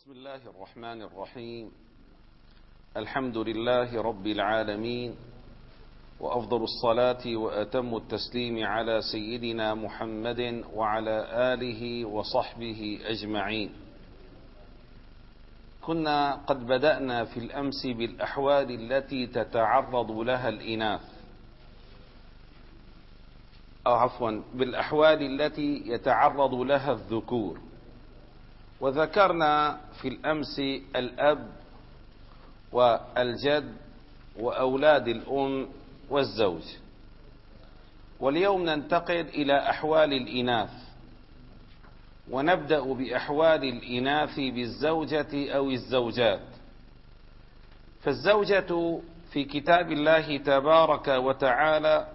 بسم الله الرحمن الرحيم. الحمد لله رب العالمين، وأفضل الصلاة وأتم التسليم على سيدنا محمد وعلى آله وصحبه أجمعين. كنا قد بدأنا في الأمس بالأحوال التي تتعرض لها الإناث، بالأحوال التي يتعرض لها الذكور، وذكرنا في الأمس الأب والجد وأولاد الأم والزوج. واليوم ننتقل إلى أحوال الإناث، ونبدأ بأحوال الإناث بالزوجة أو الزوجات. فالزوجة في كتاب الله تبارك وتعالى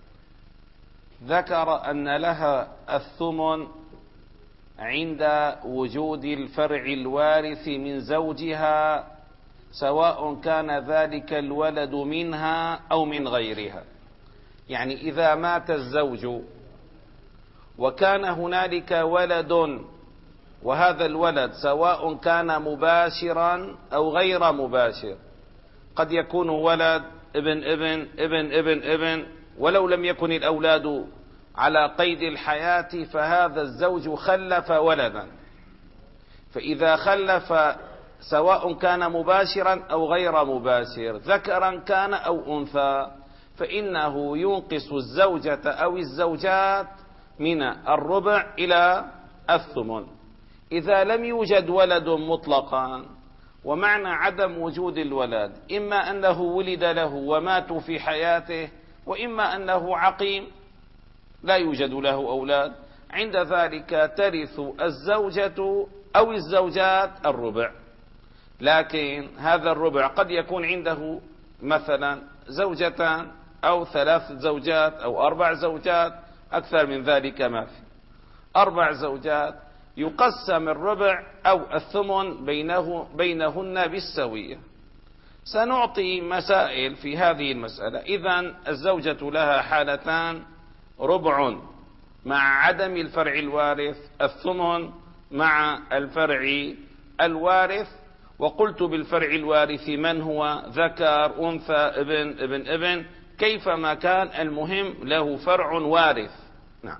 ذكر أن لها الثمن عند وجود الفرع الوارث من زوجها، سواء كان ذلك الولد منها أو من غيرها. يعني إذا مات الزوج وكان هنالك ولد، وهذا الولد سواء كان مباشرا أو غير مباشر، قد يكون ولد ابن ابن ابن ابن ابن، ولو لم يكن الأولاد على قيد الحياة، فهذا الزوج خلف ولدا. فإذا خلف سواء كان مباشرا أو غير مباشر، ذكرا كان أو أنثى، فإنه ينقص الزوجة أو الزوجات من الربع إلى الثمن إذا لم يوجد ولد مطلقا. ومعنى عدم وجود الولد إما أنه ولد له ومات في حياته، وإما أنه عقيم لا يوجد له أولاد. عند ذلك ترث الزوجة أو الزوجات الربع، لكن هذا الربع قد يكون عنده مثلا زوجتان أو 3 زوجات أو 4 زوجات، أكثر من ذلك ما في. 4 زوجات يقسم الربع أو الثمن بينهن بالسوية. سنعطي مسائل في هذه المسألة. إذن الزوجة لها حالتان: ربع مع عدم الفرع الوارث، الثمن مع الفرع الوارث. وقلت بالفرع الوارث من هو؟ ذكر، أنثى، ابن ابن ابن، كيفما كان، المهم له فرع وارث. نعم.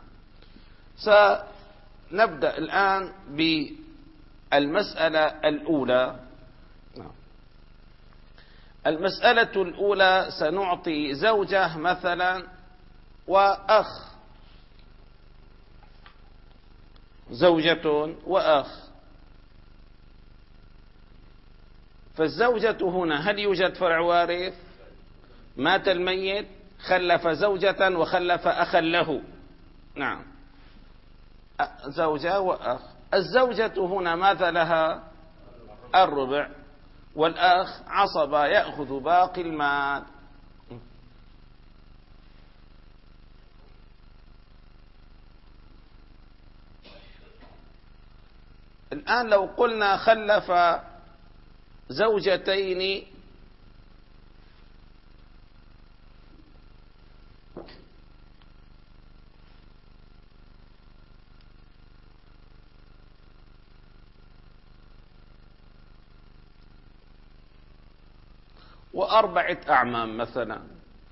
سنبدأ الآن بالمسألة الأولى. نعم. المسألة الأولى سنعطي زوجة مثلا وأخ، زوجة وأخ. فالزوجة هنا هل يوجد فرع وارث؟ مات الميت، خلف زوجة وخلف أخا له. نعم، زوجة وأخ. الزوجة هنا ماذا لها؟ الربع، والأخ عصبة يأخذ باقي المال. الآن لو قلنا خلف زوجتين، و4 أعمام مثلا،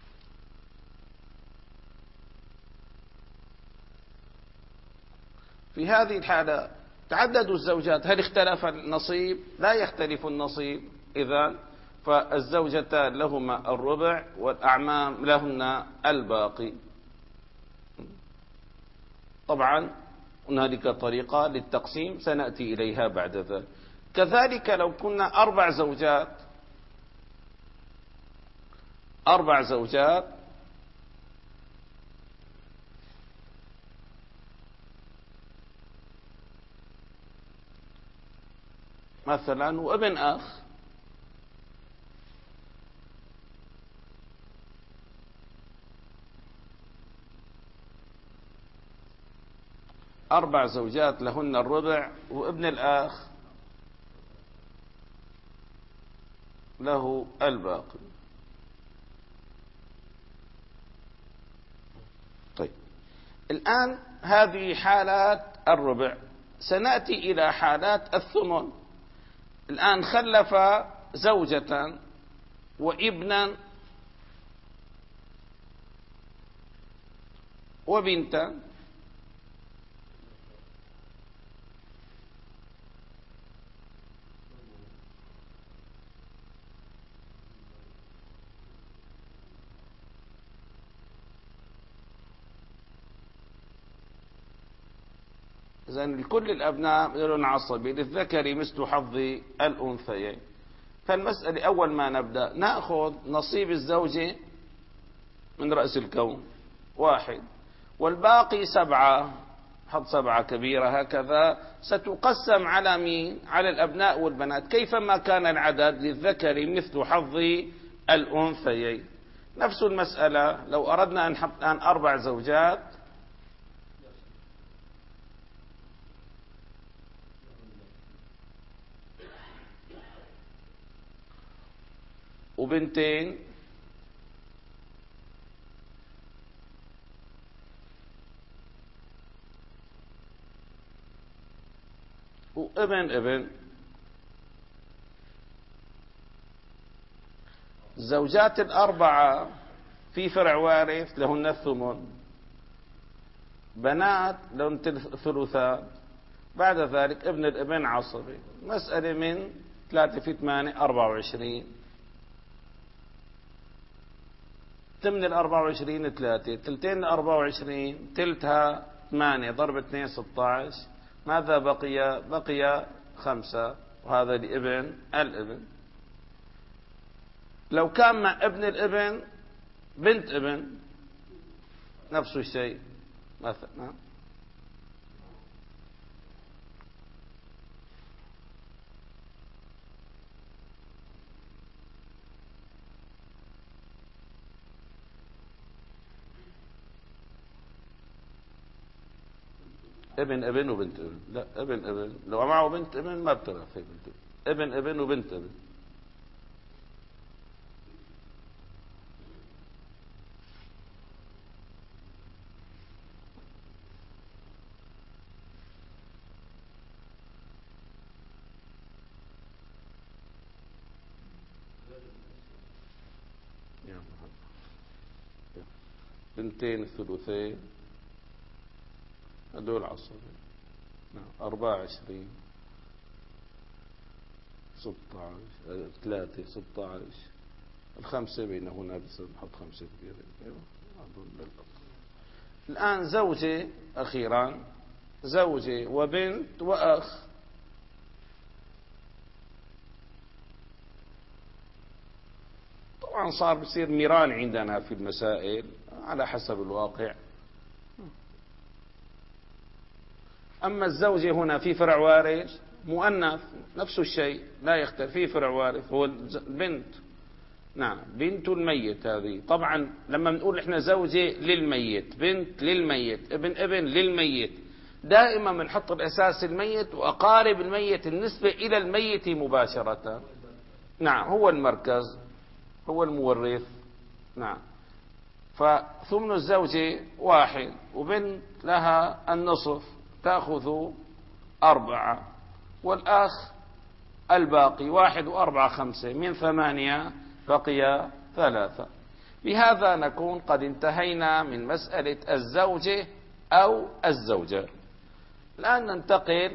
في هذه الحالة تعددوا الزوجات، هل اختلف النصيب؟ لا يختلف النصيب. إذن فالزوجتان لهما الربع والأعمام لهن الباقي. طبعا هنالك طريقة للتقسيم سنأتي إليها بعد ذلك. كذلك لو كنا 4 زوجات، 4 زوجات، مثلا وابن أخ، أربع زوجات لهن الربع، وابن الأخ له الباقي. طيب، الآن هذه حالات الربع. سنأتي إلى حالات الثمن. الآن خلف زوجة وابنا وبنتا، إذن لكل الأبناء ذل عصبي للذكر مثل حظ الأنثيين. فالمسألة أول ما نبدأ نأخذ نصيب الزوجة من رأس الكون 1، والباقي 7، حط 7 كبيرة هكذا، ستقسم على مين؟ على الأبناء والبنات كيفما كان العدد، للذكر مثل حظ الأنثيين. نفس المسألة لو أردنا أن نحط الآن 4 زوجات وبنتين وابن، الزوجات ال4 في فرع وارث لهن الثمن، بنات لهن ثلثان، بعد ذلك ابن الابن عصبي. مسألة من 3 في 8 24، 8 24 3، تلتين 24 تلتها 8 ضرب 2 16، ماذا بقي؟ بقي 5، وهذا لابن الابن. لو كان مع ابن الابن بنت ابن نفس الشيء مثلا، ابن وبنت ابن. لا، ابن لو معه بنت ابن ما بترى في بنت ابن وبنت ابن. بنتين الثلثين هذول عصبي. 24 16 3 16 ال5 بينهن، بس نحط 5 كبيرة. الآن زوجة أخيرا، زوجة وبنت وأخ، طبعا صار بصير ميران عندنا في المسائل على حسب الواقع. أما الزوجة هنا في فرع وارث مؤنث نفس الشيء لا يختلف، في فرع وارث هو البنت. نعم، بنت الميت هذه. طبعا لما بنقول احنا زوجة للميت، بنت للميت، ابن للميت، دائما بنحط الأساس الميت وأقارب الميت النسبة إلى الميت مباشرة. نعم، هو المركز، هو المورث. نعم. فثمن الزوجة 1، وبنت لها النصف تأخذ 4، والأخ الباقي 1 و4 5، من 8 بقي 3. بهذا نكون قد انتهينا من مسألة الزوجة أو الزوجة. الآن ننتقل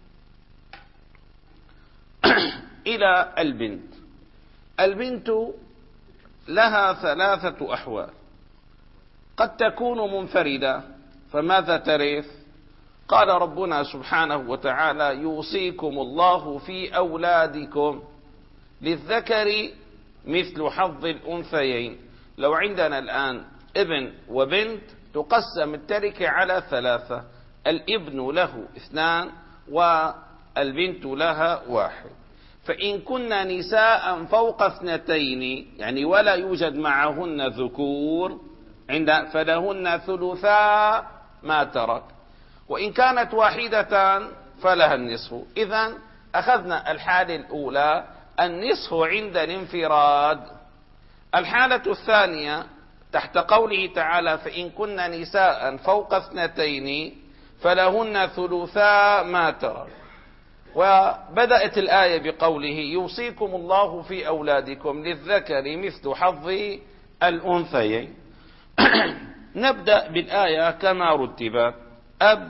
إلى البنت. البنت لها 3 أحوال، قد تكون منفردة، فماذا ترث؟ قال ربنا سبحانه وتعالى: يوصيكم الله في أولادكم للذكر مثل حظ الأنثيين. لو عندنا الآن ابن وبنت تقسم التركة على 3، الابن له 2 والبنت لها 1. فإن كنا نساء فوق 2 يعني ولا يوجد معهن ذكور فلهن ثلثا ما ترك، وإن كانت واحدة فلها النصف. إذن أخذنا الحالة الأولى النصف عند الانفراد. الحالة الثانية تحت قوله تعالى: فإن كنا نساء فوق 2 فلهن ثلثا ما ترك. وبدأت الآية بقوله يوصيكم الله في أولادكم للذكر مثل حظ الأنثيين. نبدأ بالآية كما رتبت: أب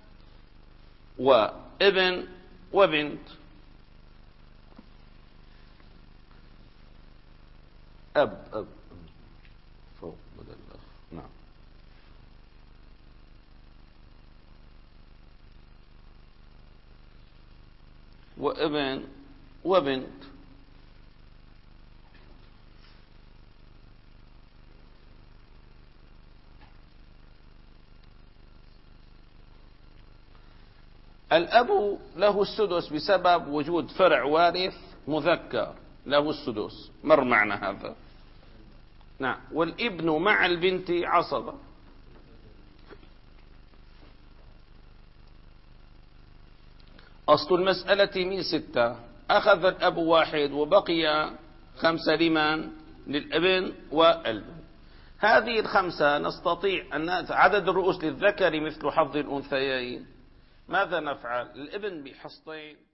وابن وبنت. أب فوق بدل الأخ. نعم. وابن وبنت. الأب له السدس بسبب وجود فرع وارث مذكر له السدس. مر معنا هذا. نعم. والابن مع البنت عصبة. أصل المسألة من 6. أخذ الأب 1 وبقي 5 لمن؟ للابن والبنت. هذه ال5 نستطيع أن عدد الرؤوس للذكر مثل حظ الأنثيين. ماذا نفعل؟ الابن بحصتين